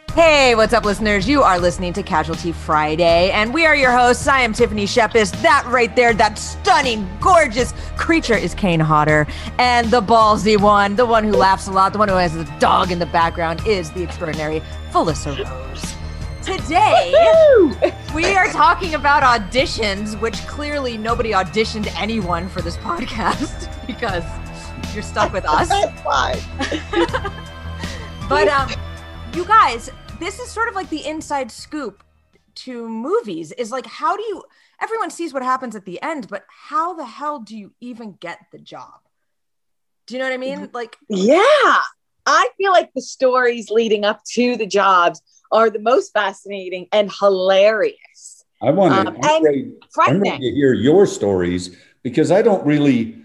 Hey, what's up, listeners? You are listening to Casualty Friday, and we are your hosts. I am Tiffany Shepis. That right there, that stunning, gorgeous creature is Kane Hodder. And the ballsy one, the one who laughs a lot, the one who has the dog in the background, is the extraordinary Felissa Rose. Today, we are talking about auditions, which clearly nobody auditioned anyone for this podcast because you're stuck with us. That's fine. But, you guys, this is sort of like the inside scoop to movies is like, how do you, everyone sees what happens at the end, but how the hell do you even get the job? Do you know what I mean? Like, yeah, I feel like the stories leading up to the jobs are the most fascinating and hilarious. I want to frightening. hear your stories because I don't really,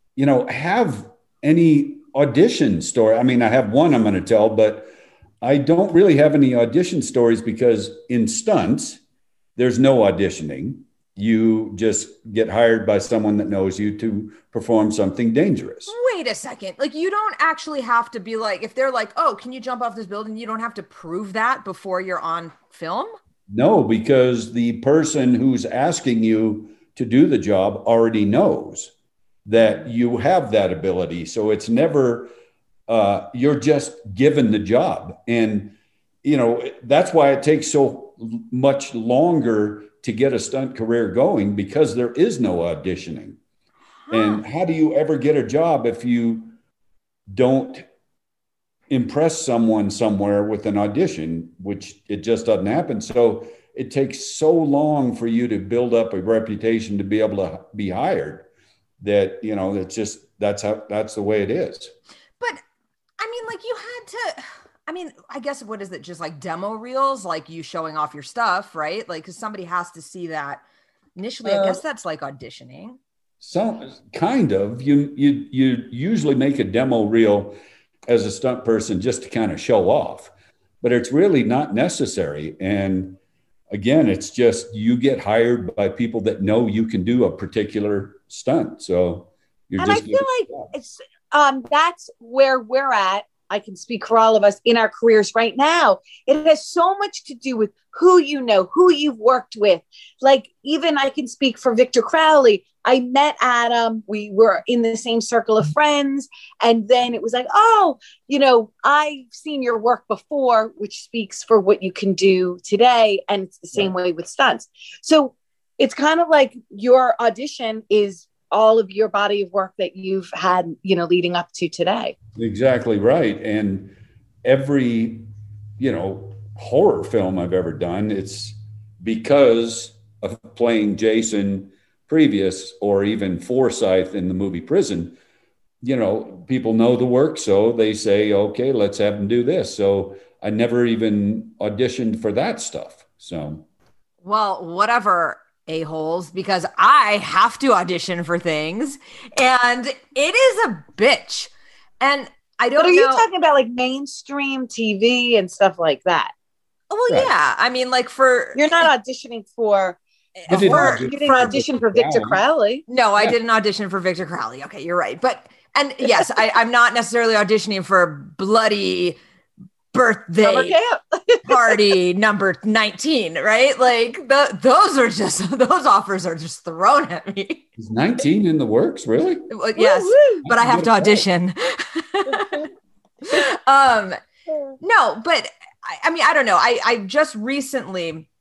have any audition story. I mean, I have one I'm going to tell, but I don't really have any audition stories because in stunts, there's no auditioning. You just get hired by someone that knows you to perform something dangerous. Wait a second. Like, you don't actually have to be like, if they're like, oh, can you jump off this building? You don't have to prove that before you're on film? No, because the person who's asking you to do the job already knows that you have that ability. So it's never... you're just given the job. And, that's why it takes so much longer to get a stunt career going because there is no auditioning. And how do you ever get a job if you don't impress someone somewhere with an audition, which it just doesn't happen. So it takes so long for you to build up a reputation to be able to be hired that, it's just, that's the way it is. But like you had to, I guess what is it? Just like demo reels, like you showing off your stuff, right? Like, cause somebody has to see that initially. I guess that's like auditioning. So kind of, you usually make a demo reel as a stunt person just to kind of show off, but it's really not necessary. And again, it's just, you get hired by people that know you can do a particular stunt. So I feel like it's, that's where we're at. I can speak for all of us in our careers right now. It has so much to do with who you know, who you've worked with. Like, even I can speak for Victor Crowley. I met Adam. We were in the same circle of friends. And then it was like, oh, I've seen your work before, which speaks for what you can do today. And it's the same way with stunts. So it's kind of like your audition is all of your body of work that you've had, leading up to today. Exactly right. And every, horror film I've ever done, it's because of playing Jason previous or even Forsyth in the movie Prison. People know the work, so they say, okay, let's have them do this. So I never even auditioned for that stuff. So, well, whatever, a-holes, because I have to audition for things and it is a bitch. And I don't know. But are you talking about like mainstream TV and stuff like that? Well, right. Yeah. Like you're not auditioning for, you didn't audition for Victor Crowley. No, I didn't audition for Victor Crowley. Okay, you're right. And yes, I'm not necessarily auditioning for bloody birthday party number 19, right? Like those offers are just thrown at me. Is 19 in the works, really? Yes, but I have to audition. No, but I don't know. I just recently,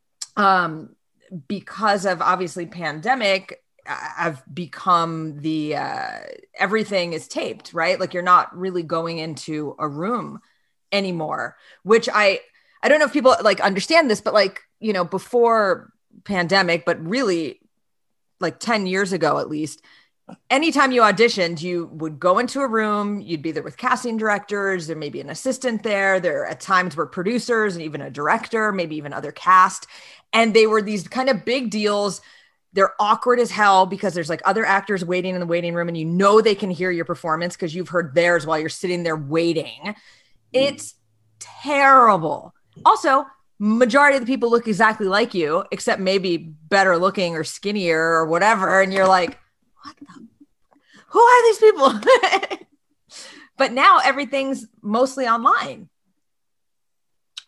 because of obviously pandemic, I've become the everything is taped, right? Like you're not really going into a room anymore, which I don't know if people like understand this, but like, before pandemic, but really like 10 years ago, at least, anytime you auditioned, you would go into a room, you'd be there with casting directors, there may be an assistant there at times were producers and even a director, maybe even other cast. And they were these kind of big deals. They're awkward as hell because there's like other actors waiting in the waiting room and they can hear your performance because you've heard theirs while you're sitting there waiting. It's terrible. Also, majority of the people look exactly like you, except maybe better looking or skinnier or whatever. And you're like, who are these people? But now everything's mostly online.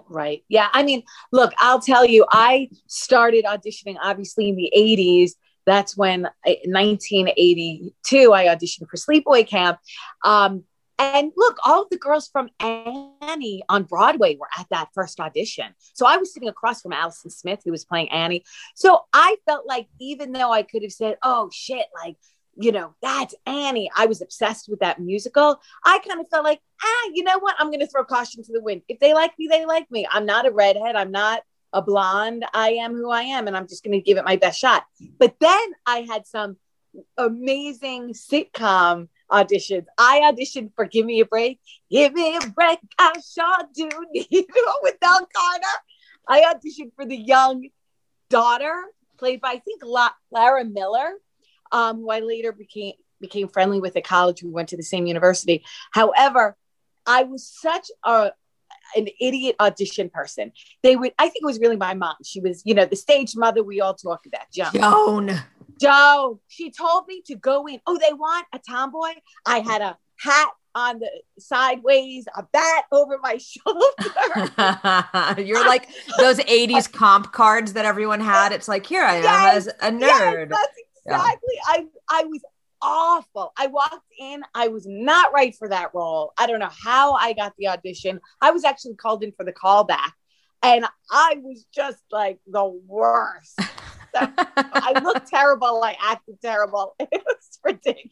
Right. Yeah. I mean, look, I'll tell you, I started auditioning obviously in the 80s. That's when 1982, I auditioned for Sleepaway Camp. And look, all of the girls from Annie on Broadway were at that first audition. So I was sitting across from Allison Smith, who was playing Annie. So I felt like, even though I could have said, oh shit, like, you know, that's Annie, I was obsessed with that musical. I kind of felt like, you know what? I'm going to throw caution to the wind. If they like me, they like me. I'm not a redhead. I'm not a blonde. I am who I am. And I'm just going to give it my best shot. But then I had some amazing sitcom auditions. I auditioned for Give Me a Break. Give me a break. I sure do need you with Del Carter. I auditioned for the young daughter, played by, I think, Lara Miller, who I later became friendly with at college. We went to the same university. However, I was such an idiot audition person. I think it was really my mom. She was, you know, the stage mother we all talk about, Joan. She told me to go in. Oh, they want a tomboy? I had a hat on the sideways, a bat over my shoulder. You're like those 80s comp cards that everyone had. It's like, here I am as a nerd. Yes, that's exactly. Yeah. I was awful. I walked in. I was not right for that role. I don't know how I got the audition. I was actually called in for the callback, and I was just like the worst. I looked terrible. I acted terrible. It was ridiculous.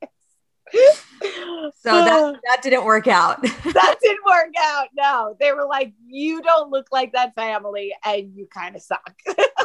So that didn't work out. That didn't work out. No, they were like, you don't look like that family, and you kind of suck.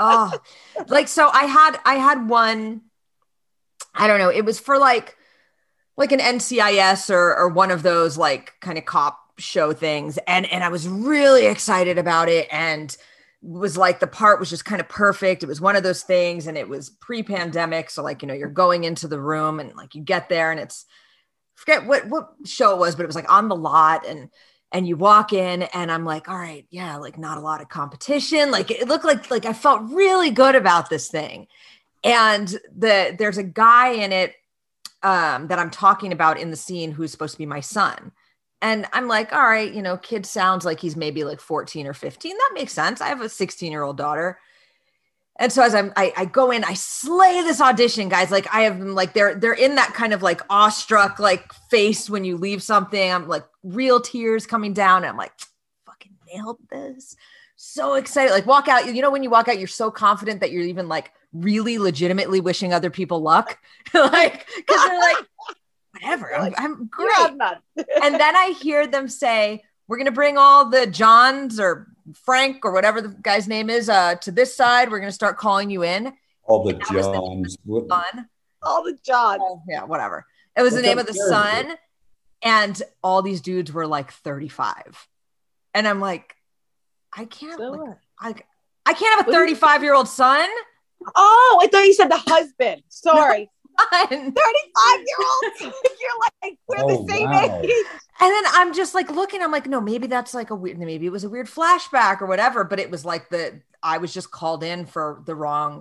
So I had one. I don't know. It was for like an NCIS or one of those like kind of cop show things. And I was really excited about it. And was like, the part was just kind of perfect. It was one of those things. And it was pre-pandemic. So like, you know, you're going into the room and like you get there and it's, forget what show it was, but it was like On the Lot. And you walk in and I'm like, all right, yeah, like not a lot of competition. Like it looked like I felt really good about this thing. And there's a guy in it that I'm talking about in the scene who's supposed to be my son. And I'm like, all right, you know, kid sounds like he's maybe like 14 or 15. That makes sense. I have a 16-year-old daughter. And so as I go in, I slay this audition, guys. Like I have them like, they're in that kind of like awestruck like face when you leave something. I'm like real tears coming down. And I'm like, fucking nailed this. So excited. Like walk out, you know, when you walk out, you're so confident that you're even like really legitimately wishing other people luck. Like, cause they're like, whatever, I'm great. And then I hear them say, we're going to bring all the Johns or Frank or whatever the guy's name is to this side. We're going to start calling you in. All the Johns. All the Johns. Oh, yeah, whatever. It was the name of the son. And all these dudes were like 35. And I'm like, I can't have a 35-year-old son. Oh, I thought you said the husband. Sorry. 35-year-olds. You're like, we're the same age. And then I'm just like looking, I'm like, no, maybe that's like maybe it was a weird flashback or whatever, but it was like I was just called in for the wrong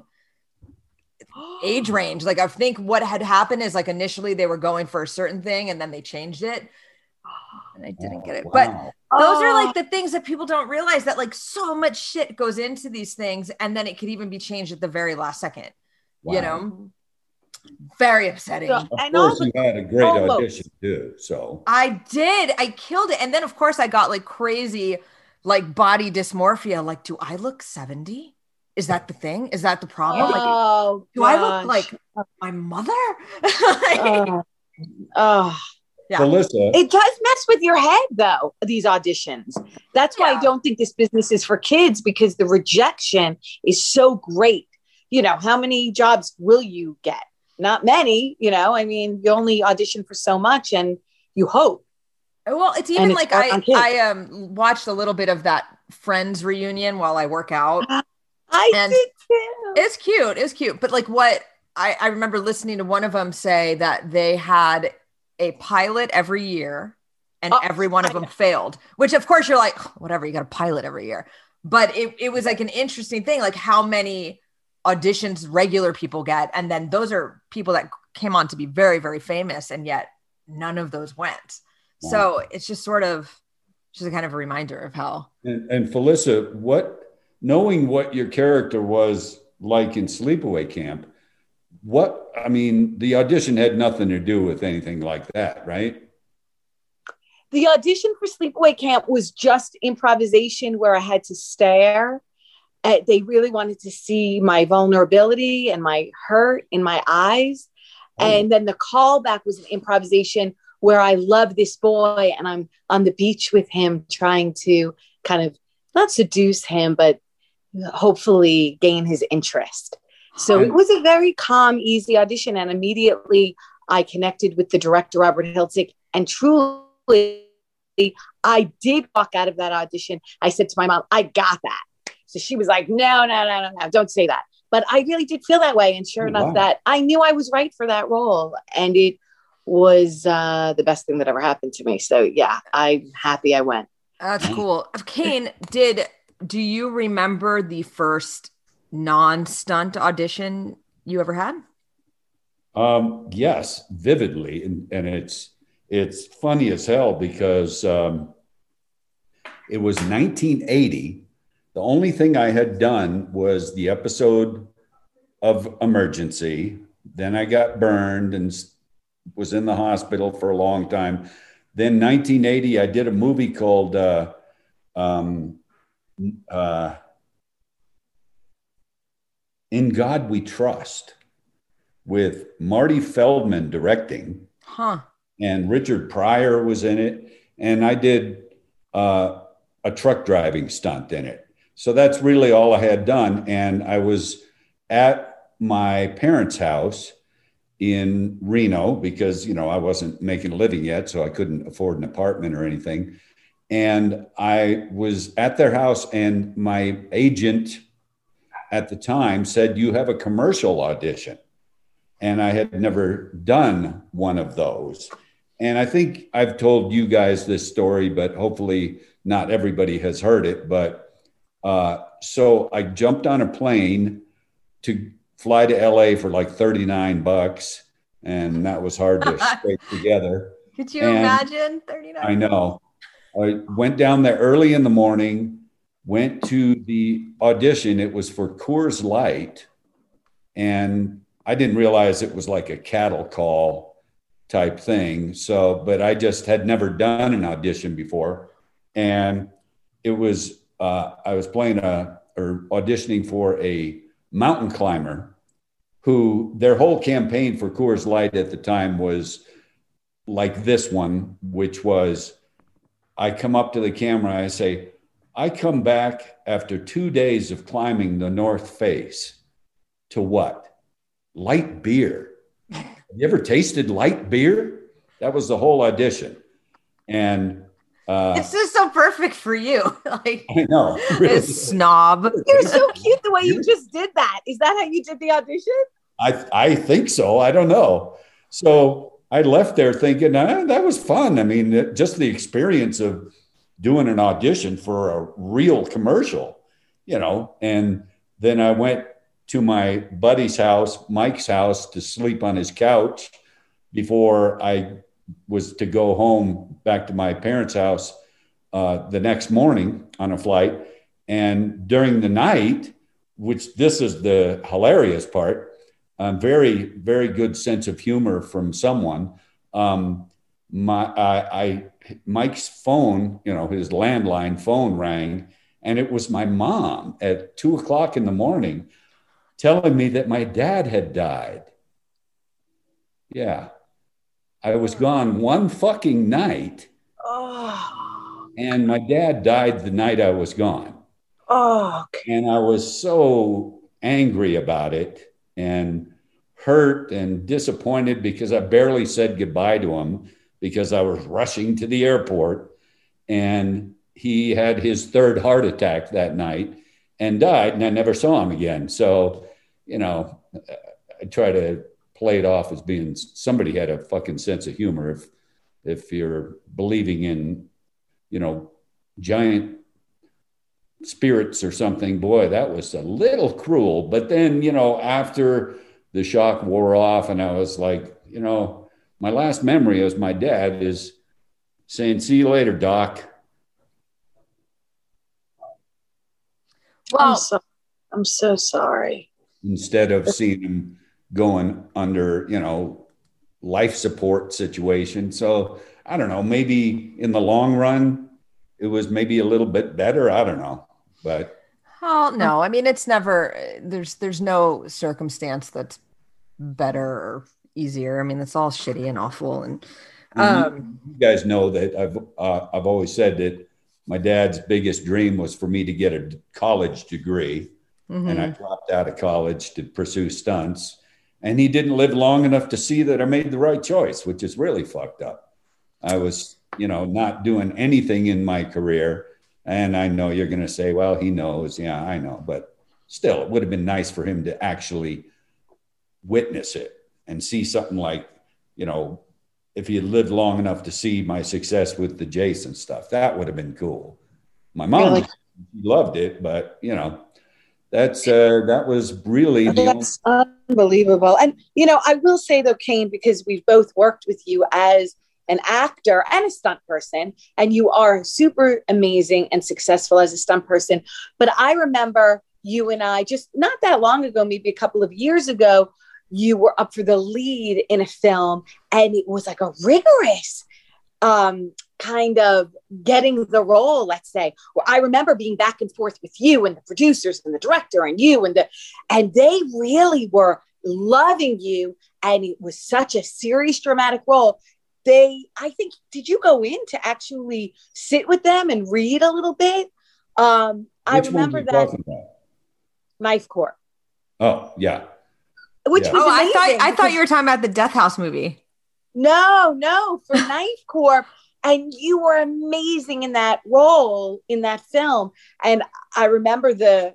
age range. Like I think what had happened is like initially they were going for a certain thing and then they changed it. And I didn't get it. Wow. But those are like the things that people don't realize, that like so much shit goes into these things. And then it could even be changed at the very last second, you know? Very upsetting. So, of course, you had a great audition too. So I did. I killed it. And then, of course, I got like crazy, like body dysmorphia. Like, do I look 70? Is that the thing? Is that the problem? Do I look like my mother? Yeah. Melissa. It does mess with your head, though, these auditions. That's why I don't think this business is for kids, because the rejection is so great. You know, how many jobs will you get? Not many, you know, I mean, you only audition for so much and you hope. Well, it's even like I watched a little bit of that Friends reunion while I work out. I did too. It's cute. It's cute. But like what I remember listening to one of them say that they had a pilot every year and every one of them failed, which of course you're like, whatever, you got a pilot every year. But it was like an interesting thing, like how many auditions regular people get. And then those are people that came on to be very, very famous. And yet none of those went. Wow. So it's just sort of Just a kind of a reminder of how. And Felissa, knowing what your character was like in Sleepaway Camp, the audition had nothing to do with anything like that, right? The audition for Sleepaway Camp was just improvisation where I had to stare. They really wanted to see my vulnerability and my hurt in my eyes. Oh. And then the callback was an improvisation where I love this boy and I'm on the beach with him trying to kind of not seduce him, but hopefully gain his interest. So it was a very calm, easy audition. And immediately I connected with the director, Robert Hiltzik, and truly I did walk out of that audition. I said to my mom, I got that. So she was like, no, don't say that. But I really did feel that way. And sure enough, that I knew I was right for that role. And it was the best thing that ever happened to me. So yeah, I'm happy I went. That's cool. Kane, do you remember the first non-stunt audition you ever had? Yes, vividly. And it's funny as hell because it was 1980. The only thing I had done was the episode of Emergency. Then I got burned and was in the hospital for a long time. Then 1980, I did a movie called In God We Trust with Marty Feldman directing. And Richard Pryor was in it. And I did a truck driving stunt in it. So that's really all I had done. And I was at my parents' house in Reno because, I wasn't making a living yet, so I couldn't afford an apartment or anything. And I was at their house and my agent at the time said, you have a commercial audition. And I had never done one of those. And I think I've told you guys this story, but hopefully not everybody has heard it. But so I jumped on a plane to fly to LA for like $39. And that was hard to scrape together. Could you imagine 39? I know. I went down there early in the morning, went to the audition. It was for Coors Light. And I didn't realize it was like a cattle call type thing. So, but I just had never done an audition before. And it was, I was auditioning for a mountain climber who their whole campaign for Coors Light at the time was like this one, which was, I come up to the camera, I say, I come back after 2 days of climbing the North Face to what? Light beer. Have you ever tasted light beer? That was the whole audition. And it's just so perfect for you. Like, I know. Really. Snob. You're so cute the way you just did that. Is that how you did the audition? I think so. I don't know. So I left there thinking, that was fun. I mean, just the experience of doing an audition for a real commercial, and then I went to my buddy's house, Mike's house, to sleep on his couch before I was to go home back to my parents' house the next morning on a flight. And during the night, which this is the hilarious part, very, very good sense of humor from someone. Mike's phone, his landline phone rang, and it was my mom at 2:00 in the morning telling me that my dad had died. Yeah. I was gone one fucking night. Oh. And my dad died the night I was gone. Oh. Okay. And I was so angry about it and hurt and disappointed because I barely said goodbye to him because I was rushing to the airport, and he had his third heart attack that night and died, and I never saw him again. So, I try to play it off as being somebody had a fucking sense of humor. If you're believing in, giant spirits or something, boy, that was a little cruel. But then, after the shock wore off and I was like, my last memory as my dad is saying, "See you later, Doc." Well, I'm so sorry. Instead of seeing him going under, life support situation. So I don't know, maybe in the long run, it was maybe a little bit better. I don't know, but. Oh, no. I mean, it's never, there's no circumstance that's better or easier. I mean, it's all shitty and awful. And you guys know that I've always said that my dad's biggest dream was for me to get a college degree. And I dropped out of college to pursue stunts. And he didn't live long enough to see that I made the right choice, which is really fucked up. I was, not doing anything in my career. And I know you're going to say, well, he knows. Yeah, I know. But still, it would have been nice for him to actually witness it and see something like, if he had lived long enough to see my success with the Jason stuff, that would have been cool. My mom really? Loved it, but, that was really that's unbelievable. And I will say though, Kane, because we've both worked with you as an actor and a stunt person, and you are super amazing and successful as a stunt person. But I remember you and I just not that long ago, maybe a couple of years ago, you were up for the lead in a film, and it was like a rigorous kind of getting the role, let's say, where I remember being back and forth with you and the producers and the director and you and they really were loving you. And it was such a serious, dramatic role. I think, did you go in to actually sit with them and read a little bit? I remember that Knife Corp. Oh, yeah. Which was amazing. I thought you were talking about the Death House movie. No, for Knife Corp. And you were amazing in that role, in that film. And I remember I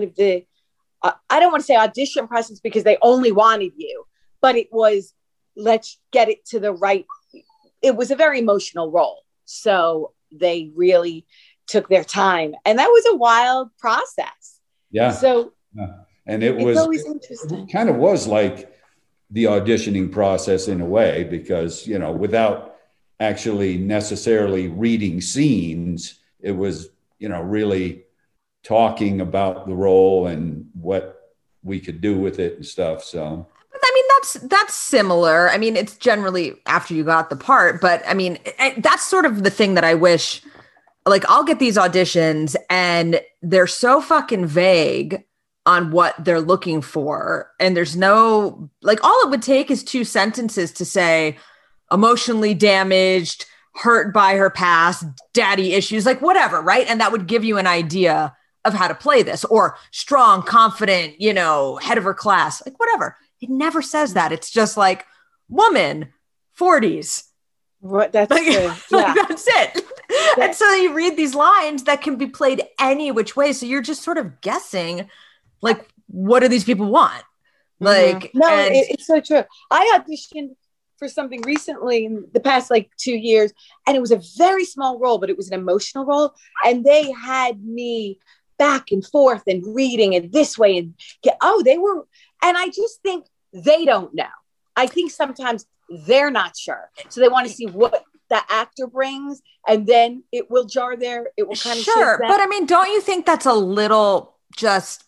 don't want to say audition process because they only wanted you, but it was, let's get it to the right. It was a very emotional role. So they really took their time. And that was a wild process. Yeah. So, and it was always interesting. It kind of was like the auditioning process in a way, because, without actually necessarily reading scenes, it was, really talking about the role and what we could do with it and stuff. So, I mean, that's similar. I mean, it's generally after you got the part, but I mean, that's sort of the thing that I wish, like, I'll get these auditions and they're so fucking vague on what they're looking for. And there's no, like, all it would take is 2 sentences to say emotionally damaged, hurt by her past, daddy issues, like whatever, right? And that would give you an idea of how to play this, or strong, confident, head of her class, like whatever. It never says that. It's just like woman, 40s. What? That's like, good. Like, that's it. And so you read these lines that can be played any which way. So you're just sort of guessing, like, what do these people want? Like, no, it's so true. I auditioned for something recently in the past, 2 years, and it was a very small role, but it was an emotional role. And they had me back and forth and reading it this way and and I just think they don't know. I think sometimes they're not sure. So they want to see what the actor brings, and then it will it will kind of sure. But I mean, don't you think that's a little just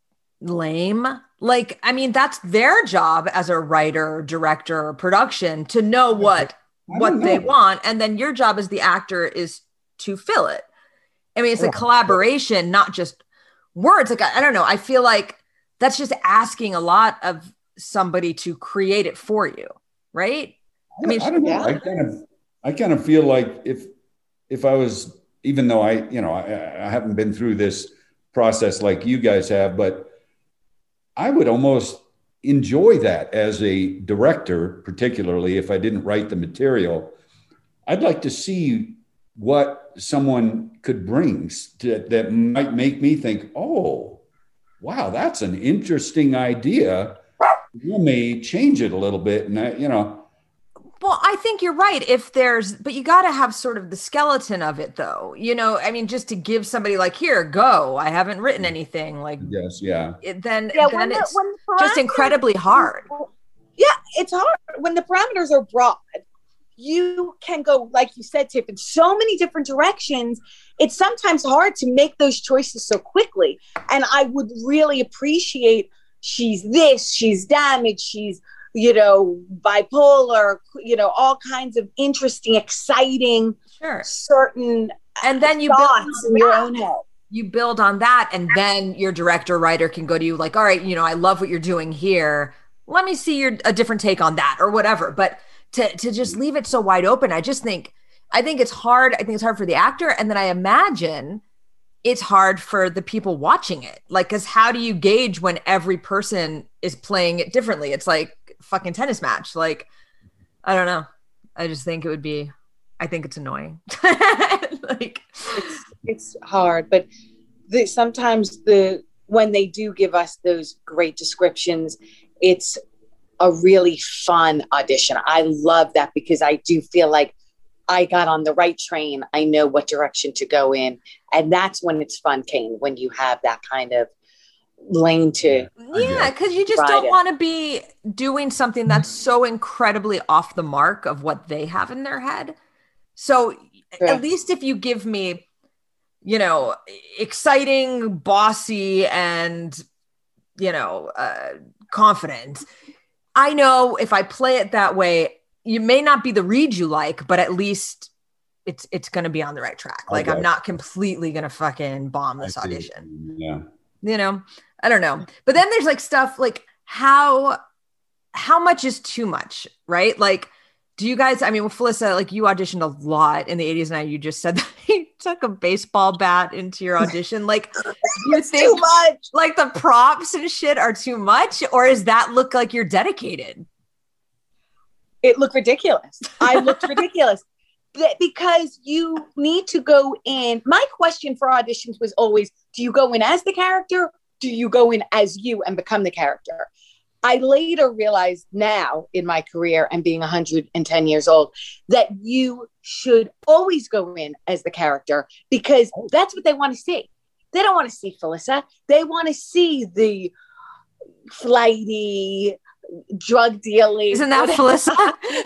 lame? Like, I mean, that's their job as a writer, director, or production to know what they want. And then your job as the actor is to fill it. I mean, it's a collaboration, not just words. Like, I don't know. I feel like that's just asking a lot of somebody to create it for you. Right. I mean, I don't know. I kind of feel like if I was, even though I haven't been through this process like you guys have, but I would almost enjoy that as a director, particularly if I didn't write the material. I'd like to see what someone could bring that might make me think, oh, wow, that's an interesting idea. You may change it a little bit. And, Well, I think you're right. But you got to have sort of the skeleton of it, though. I mean, just to give somebody like, here, go. I haven't written anything. Like, yes, yeah. Then it's just incredibly hard. Yeah, it's hard when the parameters are broad. You can go, like you said, Tiff, in so many different directions. It's sometimes hard to make those choices so quickly. And I would really appreciate she's this, she's damaged, she's, bipolar, all kinds of interesting, exciting, certain and then you thoughts in your own head. You build on that, and then your director writer can go to you like, all right, I love what you're doing here. Let me see a different take on that or whatever. But to just leave it so wide open, I think it's hard. I think it's hard for the actor. And then I imagine it's hard for the people watching it. Like, cause how do you gauge when every person is playing it differently? It's like a fucking tennis match. Like, I don't know. I just think I think it's annoying. Like it's hard, but sometimes when they do give us those great descriptions, it's a really fun audition. I love that because I do feel like I got on the right train. I know what direction to go in. And that's when it's fun, Kane, when you have that kind of lane to. Yeah, because you just don't want to be doing something that's so incredibly off the mark of what they have in their head. So at least if you give me, exciting, bossy, and, confident, I know if I play it that way, you may not be the read you like, but at least it's going to be on the right track. Like, I'm not completely going to fucking bomb this audition. Yeah. I don't know. But then there's like stuff like how much is too much, right? Like, do you guys, with Felissa, like you auditioned a lot in the 80s and you just said that you took a baseball bat into your audition. Like, you think too much, like the props and shit are too much, or does that look like you're dedicated? It looked ridiculous. I looked ridiculous because you need to go in. My question for auditions was always, do you go in as the character? Do you go in as you and become the character? I later realized now in my career and being 110 years old that you should always go in as the character because that's what they want to see. They don't want to see Felissa. They want to see the flighty, drug dealing. Isn't that Felissa?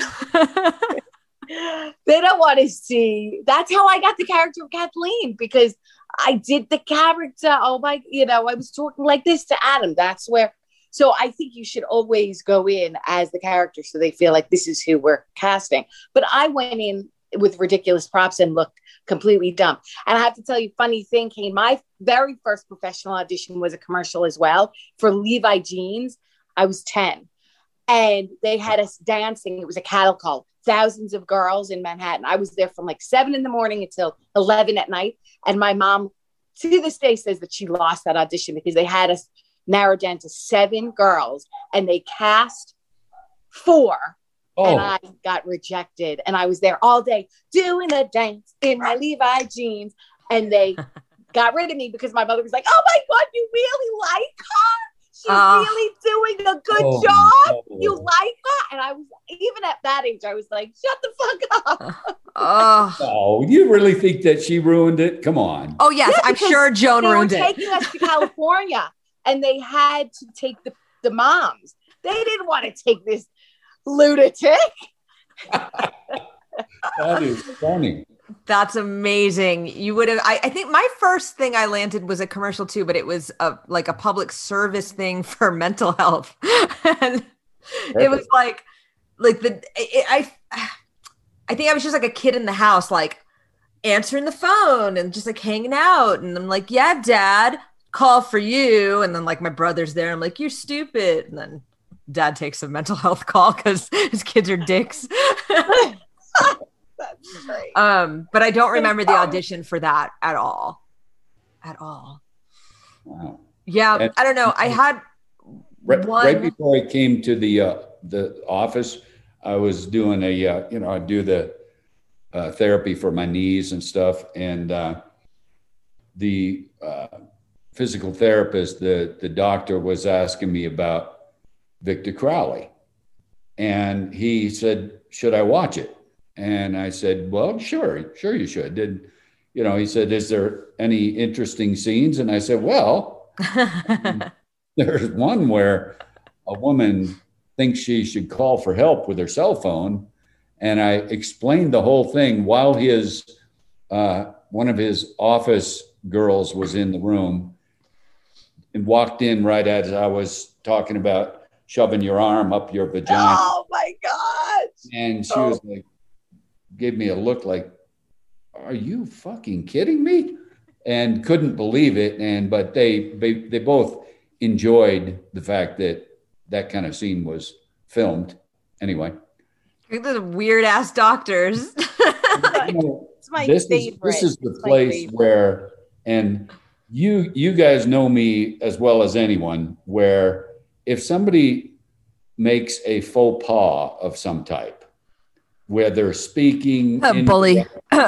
They don't want to see. That's how I got the character of Kathleen, because I did the character. Oh my, I was talking like this to Adam. That's where. So I think you should always go in as the character so they feel like this is who we're casting. But I went in with ridiculous props and looked completely dumb. And I have to tell you, funny thing, Kane, my very first professional audition was a commercial as well for Levi Jeans. I was 10 and they had us dancing. It was a cattle call, thousands of girls in Manhattan. I was there from like 7 a.m. until 11 at night. And my mom to this day says that she lost that audition because they had us narrowed down to 7 girls and they cast 4. And I got rejected. And I was there all day doing a dance in my Levi jeans. And they got rid of me because my mother was like, oh my God, you really like her? She's really doing a good job. No. You like her? And I was, even at that age, I was like, shut the fuck up. Oh, you really think that she ruined it? Come on. Oh, yes. Yeah, I'm sure Joan ruined it. They were taking us to California and they had to take the moms. They didn't want to take this lunatic. That is funny. That's amazing. You would have, I think my first thing I landed was a commercial too, but it was like a public service thing for mental health. And it was I think I was just like a kid in the house, like answering the phone and just like hanging out. And I'm like, yeah, Dad, call for you. And then like my brother's there. I'm like, you're stupid. And then Dad takes a mental health call because his kids are dicks. That's great. But I don't remember the audition for that at all. Wow. Yeah, and I don't know. I had right before I came to the office, I was doing I do the therapy for my knees and stuff, and the physical therapist, the doctor was asking me about Victor Crowley, and he said, "Should I watch it?" And I said, well, sure you should. He said, is there any interesting scenes? And I said, well, there's one where a woman thinks she should call for help with her cell phone. And I explained the whole thing while his one of his office girls was in the room and walked in right as I was talking about shoving your arm up your vagina. Oh my God. And she was like, gave me a look like, are you fucking kidding me? And couldn't believe it. But they both enjoyed the fact that that kind of scene was filmed. Anyway. The weird ass doctors. It's my favorite. This is the place where, and you guys know me as well as anyone, where if somebody makes a faux pas of some type, where they're speaking, bully.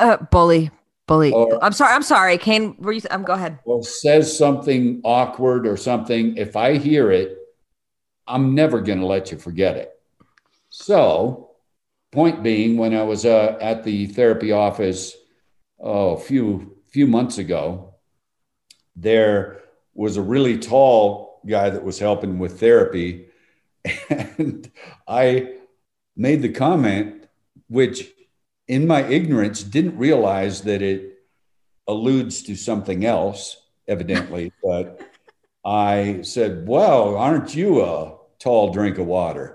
Or, I'm sorry, Kane. Go ahead. Or says something awkward or something. If I hear it, I'm never going to let you forget it. So, point being, when I was at the therapy office a few months ago, there was a really tall guy that was helping with therapy, and I made the comment, which in my ignorance didn't realize that it alludes to something else, evidently, but I said, well, aren't you a tall drink of water?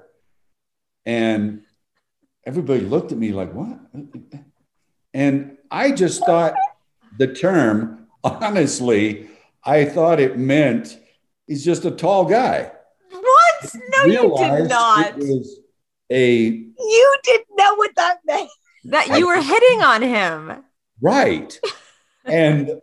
And everybody looked at me like, what? And I just thought the term, honestly, I thought it meant he's just a tall guy. What? No, you did not. You didn't know what that meant. That you were hitting on him. Right. And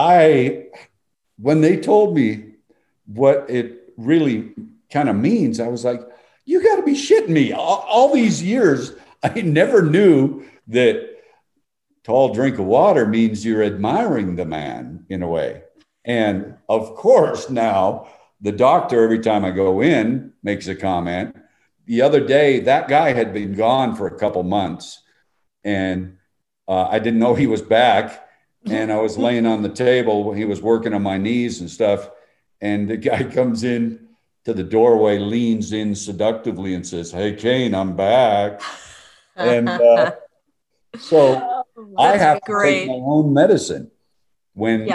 when they told me what it really kind of means, I was like, you got to be shitting me. All these years, I never knew that tall drink of water means you're admiring the man in a way. And of course, now the doctor, every time I go in, makes a comment. The other day, that guy had been gone for a couple months, and I didn't know he was back. And I was laying on the table when he was working on my knees and stuff. And the guy comes in to the doorway, leans in seductively and says, "Hey, Kane, I'm back." And so I have to take my own medicine when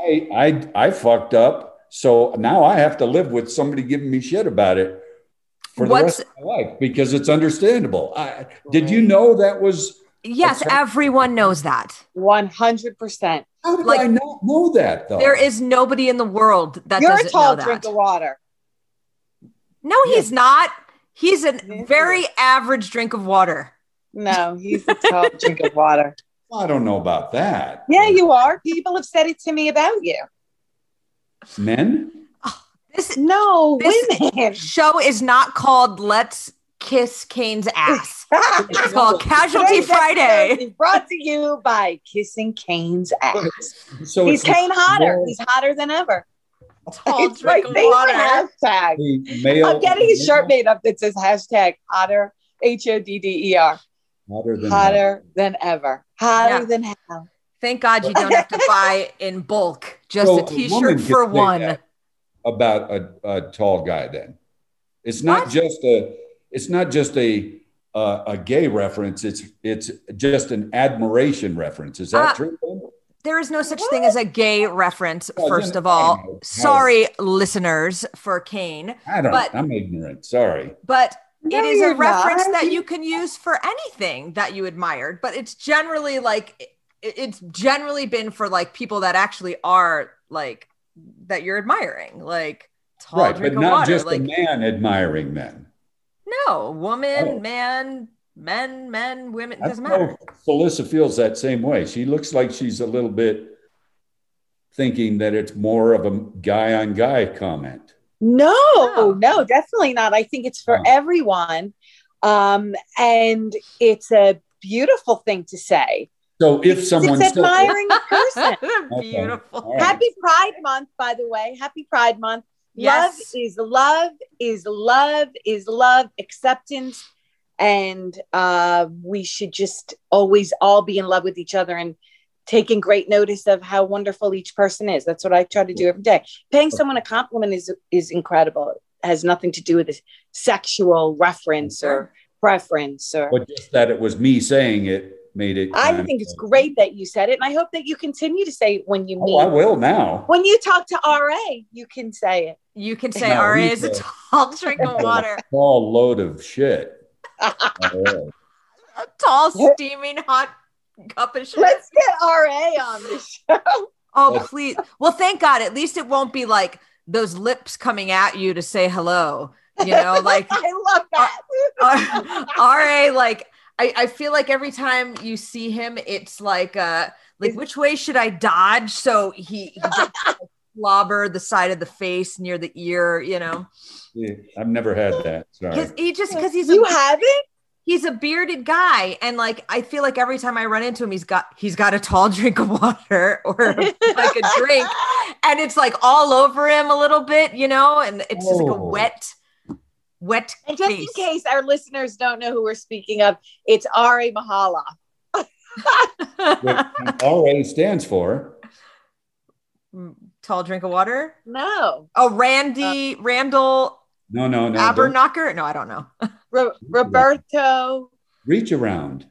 I fucked up. So now I have to live with somebody giving me shit about it for the rest of my life, because it's understandable. Did you know that was... Yes, everyone knows that. 100%. How did I not know that, though? There is nobody in the world that You're doesn't a tall know that. drink of water. No, he's not. He's a very average drink of water. No, he's a tall drink of water. I don't know about that. Yeah, you are. People have said it to me about you. Men? This women. Show is not called Let's Kiss Kane's Ass. It's called Casualty Friday. Is brought to you by Kissing Kane's Ass. So he's Kane hotter. He's hotter than ever. It's my favorite hashtag. I'm getting a shirt made up that says hashtag hotter, HODDER. Hotter than ever. Hotter than hell. Thank God you don't have to buy in bulk. Just a t-shirt for one. About a tall guy, then. It's not just a gay reference. It's just an admiration reference. Is that true? There is no such thing as a gay reference, first of all. Sorry, listeners, for Kane. I'm ignorant. Sorry. But it is a reference that you can use for anything that you admired. But it's generally been for like people that actually are like that you're admiring, like tall drink of water. But not just a man admiring men. No, woman, man, men, women, it doesn't matter. Felissa feels that same way. She looks like she's a little bit thinking that it's more of a guy on guy comment. No, definitely not. I think it's for everyone. And it's a beautiful thing to say. So if someone's admiring a person. Beautiful. Right. Happy Pride Month, by the way. Happy Pride Month. Yes. Love is love, acceptance. And we should just always all be in love with each other and taking great notice of how wonderful each person is. That's what I try to do every day. Paying someone a compliment is incredible. It has nothing to do with a sexual reference or preference. Or But just that it was me saying it made it. I think it's great that you said it, and I hope that you continue to say it when you meet. Oh, I will now. When you talk to RA, you can say it. You can say No, RA he's is a tall drink of water. Small load of shit. A tall, steaming, hot cup of shit. Let's get RA on the show. Oh, please. Well, thank God. At least it won't be like those lips coming at you to say hello. You know, like I love that. RA, like I feel like every time you see him, it's like which way should I dodge? So he just slobber the side of the face near the ear, you know. Yeah, I've never had that. Sorry. Because he's a bearded guy, and like I feel like every time I run into him, he's got a tall drink of water or like a drink, and it's like all over him a little bit, you know, and it's just like a wet. And just in case our listeners don't know who we're speaking of, it's R.A. Mahala. RA stands for Tall drink of water? No. Oh, Randall. No. Abernocker? No, I don't know. Roberto. Reach around.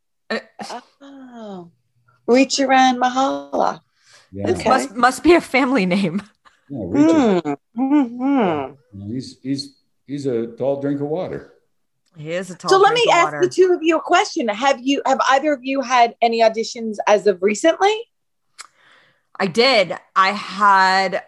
Oh. Reach around Mahala. Yeah. Okay. Must be a family name. Yeah, reach around. Mm-hmm. He's a tall drink of water. He is a tall. So let me ask water. the two of you a question. Have either of you had any auditions as of recently? I did. I had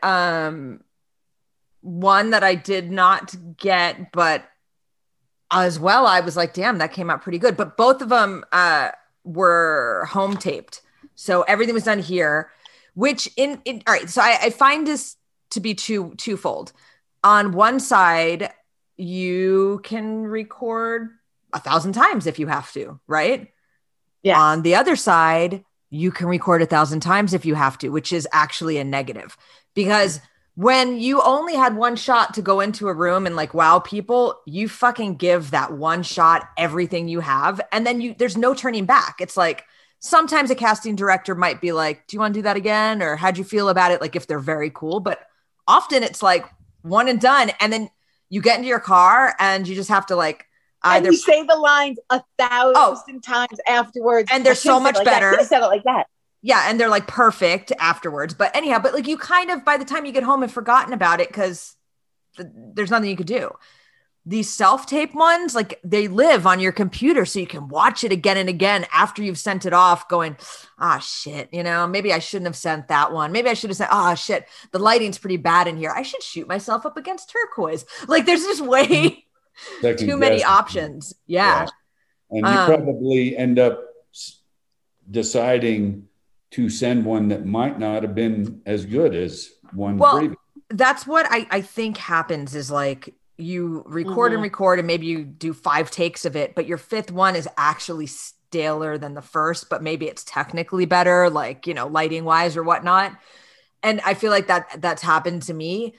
one that I did not get, but as well, I was like, damn, that came out pretty good. But both of them were home taped. So everything was done here, which all right. So I find this to be twofold. On one side, you can record 1,000 times if you have to, right? Yeah. On the other side, you can record 1,000 times if you have to, which is actually a negative, because when you only had one shot to go into a room and like wow people, you fucking give that one shot everything you have, and then there's no turning back. It's like sometimes a casting director might be like, "Do you want to do that again?" or "How'd you feel about it?" Like if they're very cool, but often it's like one and done, and then you get into your car and you just have to like either and you say the lines 1,000 times afterwards, and they're so much better. You said it like that. Yeah, and they're like perfect afterwards. But anyhow, but like you kind of by the time you get home have forgotten about it because there's nothing you could do. These self-tape ones, like they live on your computer, so you can watch it again and again after you've sent it off, going, shit, you know, maybe I shouldn't have sent that one. Maybe I should have sent, shit, the lighting's pretty bad in here. I should shoot myself up against turquoise. Like there's just way too many options. Yeah. And you probably end up deciding to send one that might not have been as good as one previous. That's what I think happens is like, you record and record, and maybe you do 5 takes of it, but your 5th one is actually staler than the first, but maybe it's technically better, like, you know, lighting wise or whatnot. And I feel like that's happened to me.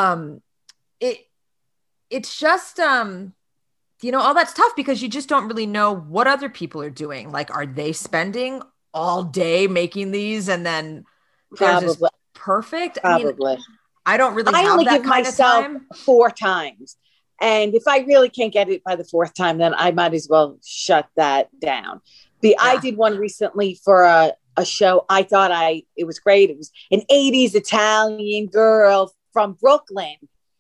It's just, you know, all that's tough because you just don't really know what other people are doing. Like, are they spending all day making these and then they're perfect? Probably. I mean, I don't really I have only that give kind myself of time. 4 times. And if I really can't get it by the 4th time, then I might as well shut that down. I did one recently for a show. I thought it was great. It was an 80s Italian girl from Brooklyn.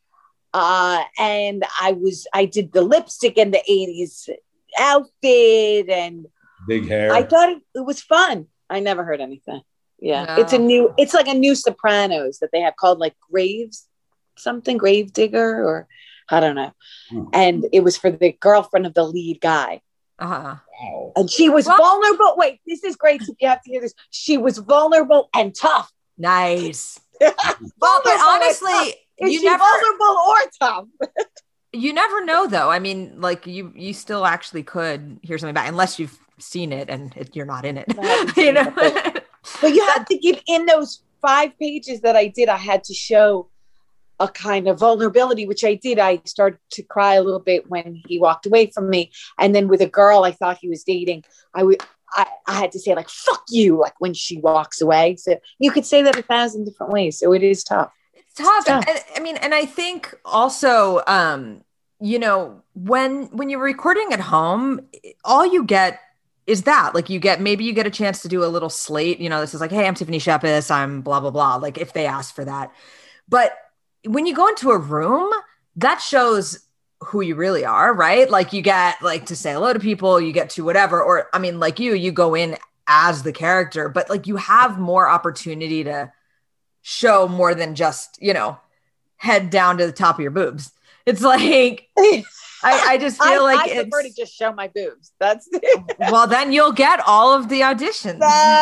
And I did the lipstick and the 80s outfit and big hair. I thought it was fun. I never heard anything. Yeah. No. It's like a new Sopranos that they have called like Grave Digger, or I don't know. And it was for the girlfriend of the lead guy. Wow. And she was vulnerable. Wait, this is great. You have to hear this. She was vulnerable and tough. Nice. Well, but honestly, is she vulnerable or tough? You never know though. I mean, like you still actually could hear something back unless you've seen it and you're not in it. You know? But you have to give in those 5 pages that I did. I had to show a kind of vulnerability, which I did. I started to cry a little bit when he walked away from me. And then with a girl I thought he was dating, I had to say like, fuck you, like when she walks away. So you could say that 1,000 different ways. So it is tough. It's tough. And I think also, you know, when you're recording at home, all you get is that, like, maybe you get a chance to do a little slate, you know, this is like, hey, I'm Tiffany Shepis, I'm blah blah blah, like if they ask for that. But when you go into a room, that shows who you really are, right? Like you get like to say hello to people, you get to whatever, or I mean, like you go in as the character, but like you have more opportunity to show more than just, you know, head down to the top of your boobs. It's like I just feel like I prefer to just show my boobs. That's well, then you'll get all of the auditions.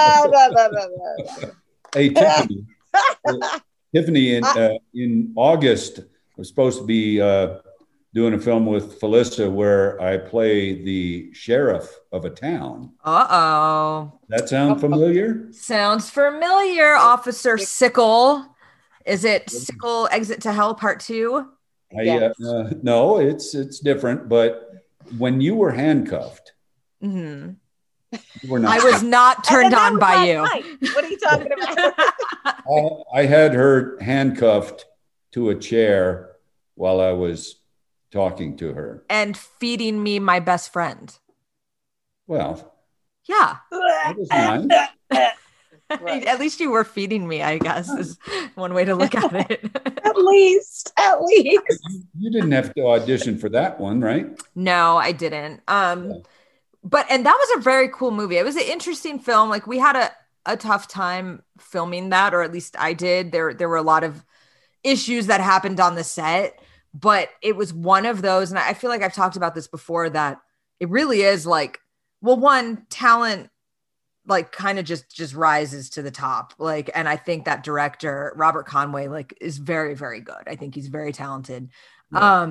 No. Hey, Tiffany. Tiffany, in August, I'm supposed to be doing a film with Felissa where I play the sheriff of a town. Uh-oh. That sound familiar? Sounds familiar, Officer Sickle. Is it Sickle Exit to Hell Part 2? Yes. No, it's different. But when you were handcuffed, mm-hmm. you were not. I was not turned on by you. What are you talking about? I had her handcuffed to a chair while I was talking to her. And feeding me my best friend. Well. Yeah. That was nice. Right. At least you were feeding me, I guess, is one way to look at it. At least. You didn't have to audition for that one, right? No, I didn't. But that was a very cool movie. It was an interesting film. Like we had a tough time filming that, or at least I did. There were a lot of issues that happened on the set, but it was one of those. And I feel like I've talked about this before, that it really is like, well, one, talent like kind of just rises to the top. Like, and I think that director, Robert Conway, like is very, very good. I think he's very talented. Yeah.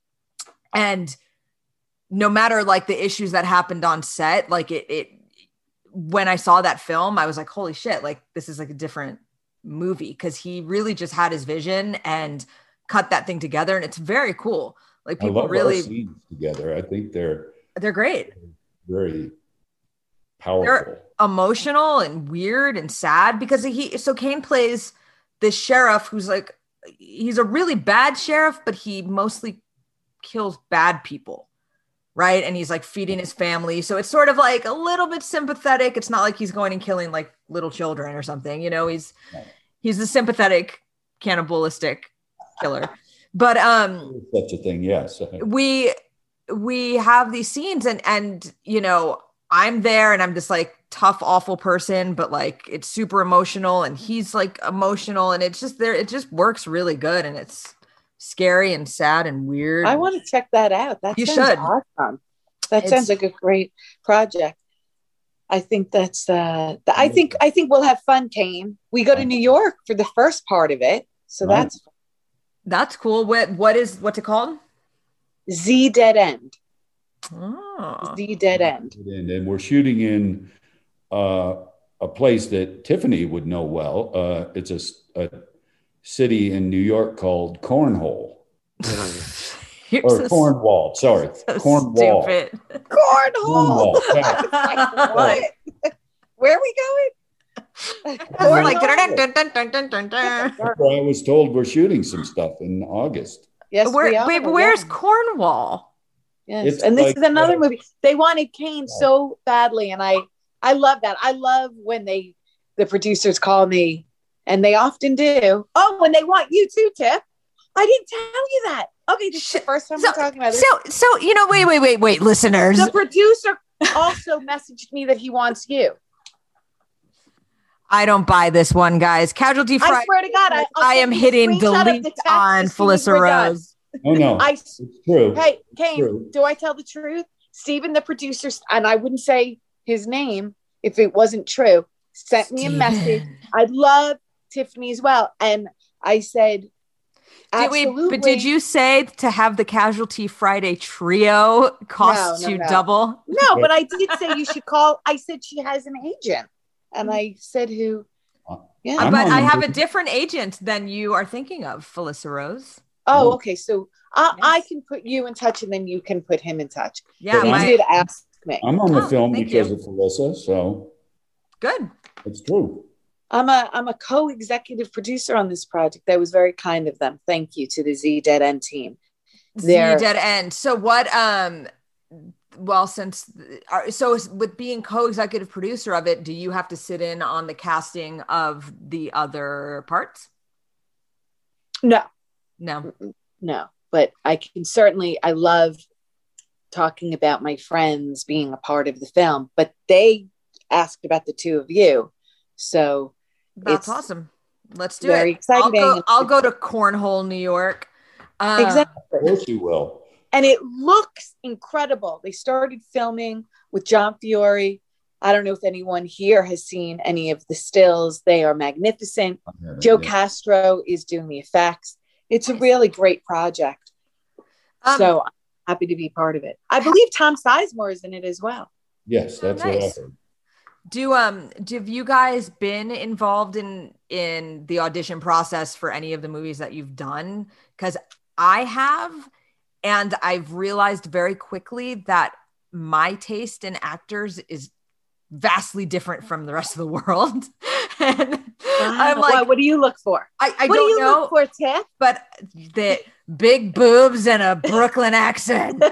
And no matter like the issues that happened on set, like it, when I saw that film, I was like, holy shit, like this is like a different movie. Cause he really just had his vision and cut that thing together. And it's very cool. Like people really our scenes together. I think they're great. Very powerful. They're emotional and weird and sad because Kane plays this sheriff who's like, he's a really bad sheriff, but he mostly kills bad people. Right. And he's like feeding his family. So it's sort of like a little bit sympathetic. It's not like he's going and killing like little children or something, you know, he's the sympathetic cannibalistic killer. But such a thing. Yes. we have these scenes and, you know, I'm there and I'm this like tough, awful person, but like it's super emotional and he's like emotional and it's just there. It just works really good. And it's scary and sad and weird. I want to check that out. That sounds awesome. That sounds like a great project. I think that's I think we'll have fun, Kane. We go to New York for the first part of it. So that's cool. What's it called? Z Dead End. Oh. Z Dead End. And we're shooting in a place that Tiffany would know well. It's a city in New York called Cornhole. Or Cornwall. Sorry. So Cornwall. Stupid. Cornhole. What? Where are we going? Like, I was told we're shooting some stuff in August. Yes, where's Cornwall? Yes, and this is another movie. They wanted Kane so badly, and I love that. I love when the producers call me, and they often do. Oh, when they want you too, Tiff. I didn't tell you that. Okay, this is the first time we're talking about this. So you know, wait, listeners. The producer also messaged me that he wants you. I don't buy this one, guys. Casualty Friday. I swear to God, I am hitting delete on Felissa Rose. Oh no, it's true. Hey, Kane, do I tell the truth? Steven, the producer, and I wouldn't say his name if it wasn't true, sent me a message. I love Tiffany as well. And I said, absolutely. But did you say to have the Casualty Friday trio costs you double? No, but I did say you should call. I said she has an agent. And I said who? Yeah. But I have a different agent than you are thinking of, Felissa Rose. Oh, okay. So I can put you in touch and then you can put him in touch. Yeah. He did ask me. I'm on the film because of Felissa, so. Good. It's true. I'm a co-executive producer on this project. That was very kind of them. Thank you to the Z Dead End team. Z dead end. So what, well, so with being co-executive producer of it, do you have to sit in on the casting of the other parts? No. But I can certainly, I love talking about my friends being a part of the film, but they asked about the two of you. So that's awesome. Let's do very it. Exciting. I'll go to Cornhole, New York. Exactly. Of course you will. And it looks incredible. They started filming with John Fiore. I don't know if anyone here has seen any of the stills. They are magnificent. Joe Castro is doing the effects. It's a really great project. So I'm happy to be part of it. I believe Tom Sizemore is in it as well. Yes, that's nice. What I heard. Do have you guys been involved in the audition process for any of the movies that you've done? Because I have, and I've realized very quickly that my taste in actors is vastly different from the rest of the world. And I'm like, what do you look for? I don't know. Look for, Tiff? But the big boobs and a Brooklyn accent.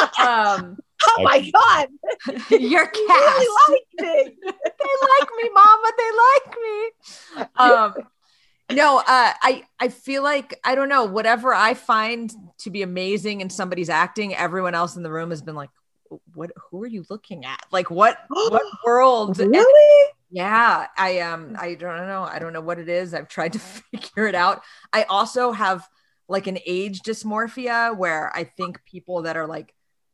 Oh my God. Your cast. Really like me. They like me, Mama. They like me. No, I feel like, I don't know, whatever I find to be amazing in somebody's acting, everyone else in the room has been like, who are you looking at? Like what world? Really? Yeah. I don't know. I don't know what it is. I've tried to figure it out. I also have like an age dysmorphia where I think people that are like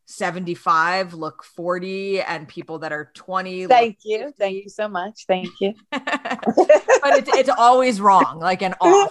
75 look 40 and people that are 20. Thank you so much. Thank you. But it's always wrong, like and off.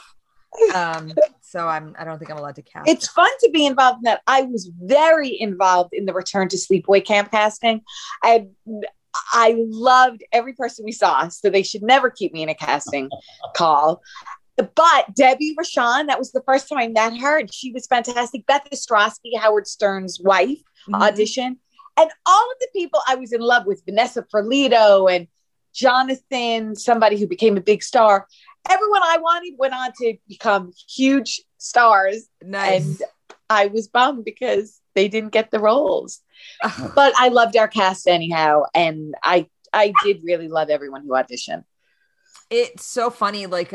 So I don't think I'm allowed to cast. It's fun to be involved in that. I was very involved in the Return to Sleepaway Camp casting. I loved every person we saw, so they should never keep me in a casting call. But Debbie Rochon, that was the first time I met her, and she was fantastic. Beth Ostrowski, Howard Stern's wife, audition. And all of the people I was in love with, Vanessa Ferlito and Jonathan, somebody who became a big star. Everyone I wanted went on to become huge stars. Nice. And I was bummed because they didn't get the roles. But I loved our cast anyhow. And I did really love everyone who auditioned. It's so funny. Like,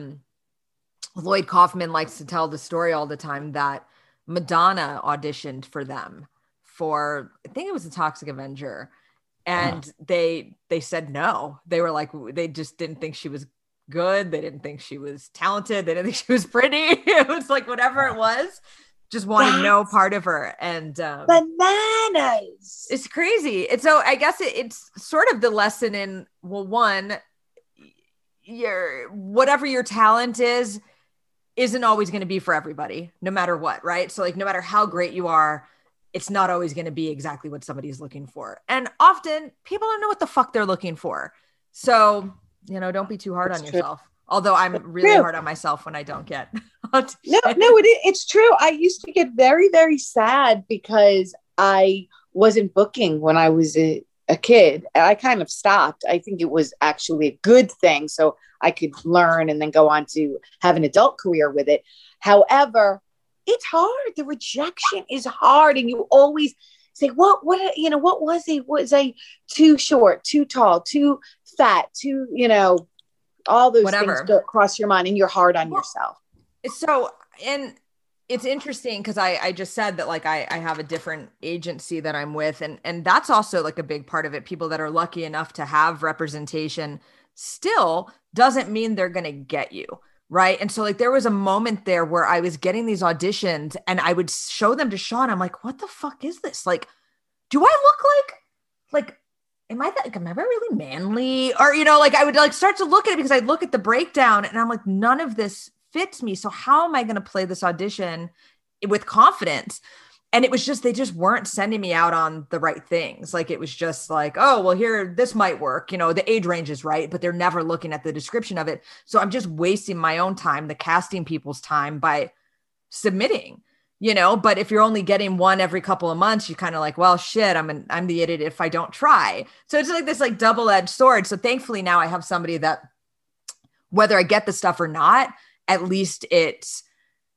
Lloyd Kaufman likes to tell the story all the time that Madonna auditioned for them for, I think it was The Toxic Avenger. And they said no. They were like, they just didn't think she was good. They didn't think she was talented. They didn't think she was pretty. It was like whatever it was, just wanted no part of her. And bananas. It's crazy. And so I guess it's sort of the lesson in, well, one, whatever your talent is isn't always going to be for everybody, no matter what, right? So like no matter how great you are, it's not always going to be exactly what somebody's looking for. And often people don't know what the fuck they're looking for. So, don't be too hard on yourself. Although I'm really hard on myself when I don't get it's true. I used to get very, very sad because I wasn't booking when I was a kid. And I kind of stopped. I think it was actually a good thing. So I could learn and then go on to have an adult career with it. However, it's hard. The rejection is hard. And you always say, what was it? Was I too short, too tall, too fat, too, all those things go across your mind and you're hard on yourself. So, and it's interesting because I just said that like I have a different agency that I'm with. And that's also like a big part of it. People that are lucky enough to have representation still doesn't mean they're going to get you. Right. And so like there was a moment there where I was getting these auditions and I would show them to Sean. I'm like, what the fuck is this? Like, do I look like, am I really manly? Or, like I would like start to look at it because I'd look at the breakdown and I'm like, none of this fits me. So how am I going to play this audition with confidence? And it was just, they just weren't sending me out on the right things. Like, it was just like, oh, well, here, this might work. The age range is right, but they're never looking at the description of it. So I'm just wasting my own time, the casting people's time by submitting, but if you're only getting one every couple of months, you're kind of like, well, shit, I'm the idiot if I don't try. So it's like this like double-edged sword. So thankfully now I have somebody that whether I get the stuff or not, at least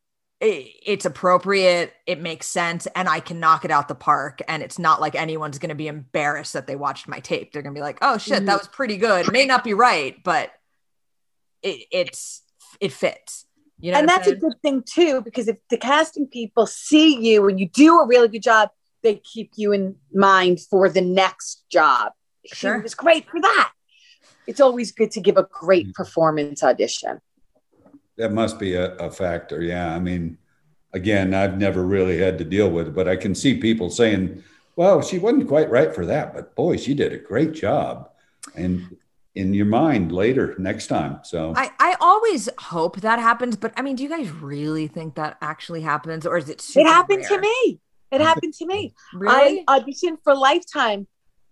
it's appropriate, it makes sense, and I can knock it out the park. And it's not like anyone's going to be embarrassed that they watched my tape. They're going to be like, oh shit, that was pretty good. It may not be right, but it fits. You know, and that's a good thing too, because if the casting people see you and you do a really good job, they keep you in mind for the next job. Sure. She was great for that. It's always good to give a great performance audition. That must be a factor. Yeah. I mean, again, I've never really had to deal with it, but I can see people saying, well, she wasn't quite right for that, but boy, she did a great job. And in your mind later, next time. So I always hope that happens, but I mean, do you guys really think that actually happens, or is it super It happened rare? to me. It happened to me. Really? I auditioned for Lifetime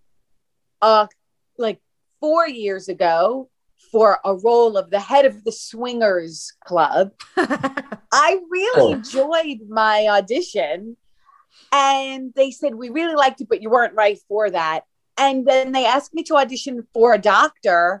like 4 years ago for a role of the head of the swingers club. I really enjoyed my audition, and they said, we really liked it, but you weren't right for that. And then they asked me to audition for a doctor.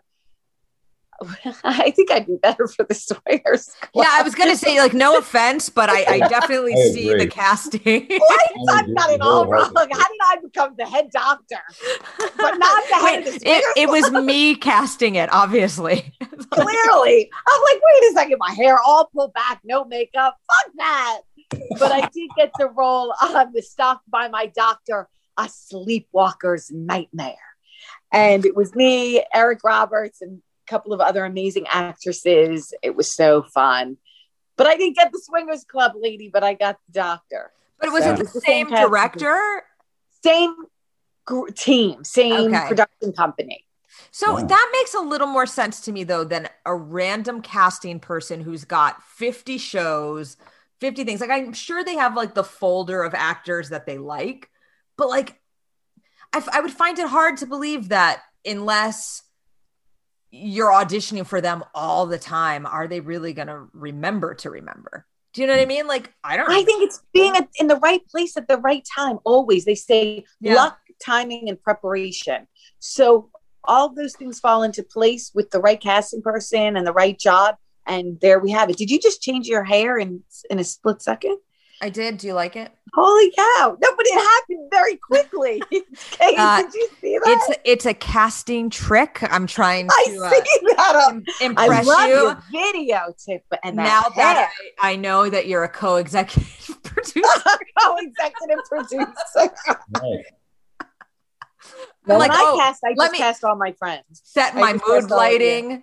I think I'd be better for the swingers club. Yeah, I was going to say, like, no offense, but I definitely see the casting. I've got it all wrong. How did I become the head doctor, but not the head of the swingers it was me casting it, obviously. Clearly. I'm like, wait a second, my hair all pulled back, no makeup. Fuck that. But I did get the role on the Stalked by My Doctor, A Sleepwalker's Nightmare. And it was me, Eric Roberts, and a couple of other amazing actresses. It was so fun. But I didn't get the Swingers Club lady, but I got the doctor. But was it the same director? Same team, same production company. So that makes a little more sense to me, though, than a random casting person who's got 50 shows, 50 things. Like, I'm sure they have like the folder of actors that they like, but like, I would find it hard to believe that unless you're auditioning for them all the time, are they really going to remember? Do you know what I mean? Like, I think it's being in the right place at the right time. Always. They say luck, timing, and preparation. So all those things fall into place with the right casting person and the right job. And there we have it. Did you just change your hair in a split second? I did. Do you like it? Holy cow. No, but it happened very quickly. Did you see that? It's a casting trick. I'm trying to see that. impress I love you. Your video tip. And now that I know that you're a co-executive producer. Co-executive producer. Right. When I cast all my friends. Set my mood lighting.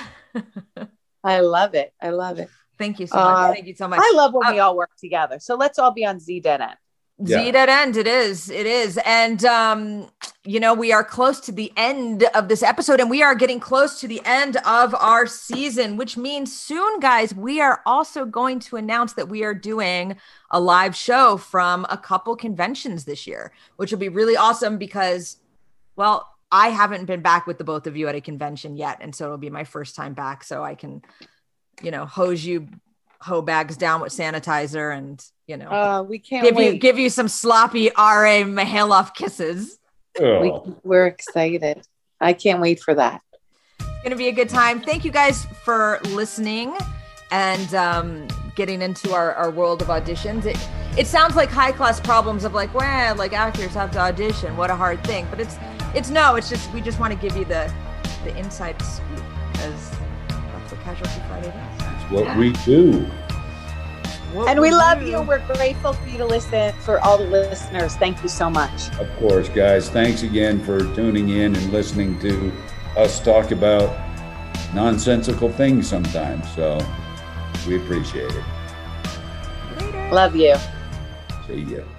I love it. Thank you so much. Thank you so much. I love when we all work together. So let's all be on Z Dead End. Z Dead End. It is. And, we are close to the end of this episode, and we are getting close to the end of our season, which means soon, guys, we are also going to announce that we are doing a live show from a couple conventions this year, which will be really awesome because, well, I haven't been back with the both of you at a convention yet. And so it'll be my first time back. So I can, hose you bags down with sanitizer and, we can't give you some sloppy R.A. Mihailoff kisses. We're excited. I can't wait for that. It's going to be a good time. Thank you guys for listening and getting into our world of auditions. It sounds like high class problems of like, well, like actors have to audition. What a hard thing. But it's just, we just want to give you the inside scoop because that's what Casualty Friday does. That's what we do. And we love you. We're grateful for you to listen, for all the listeners. Thank you so much. Of course, guys. Thanks again for tuning in and listening to us talk about nonsensical things sometimes. So we appreciate it. Later. Love you. See ya.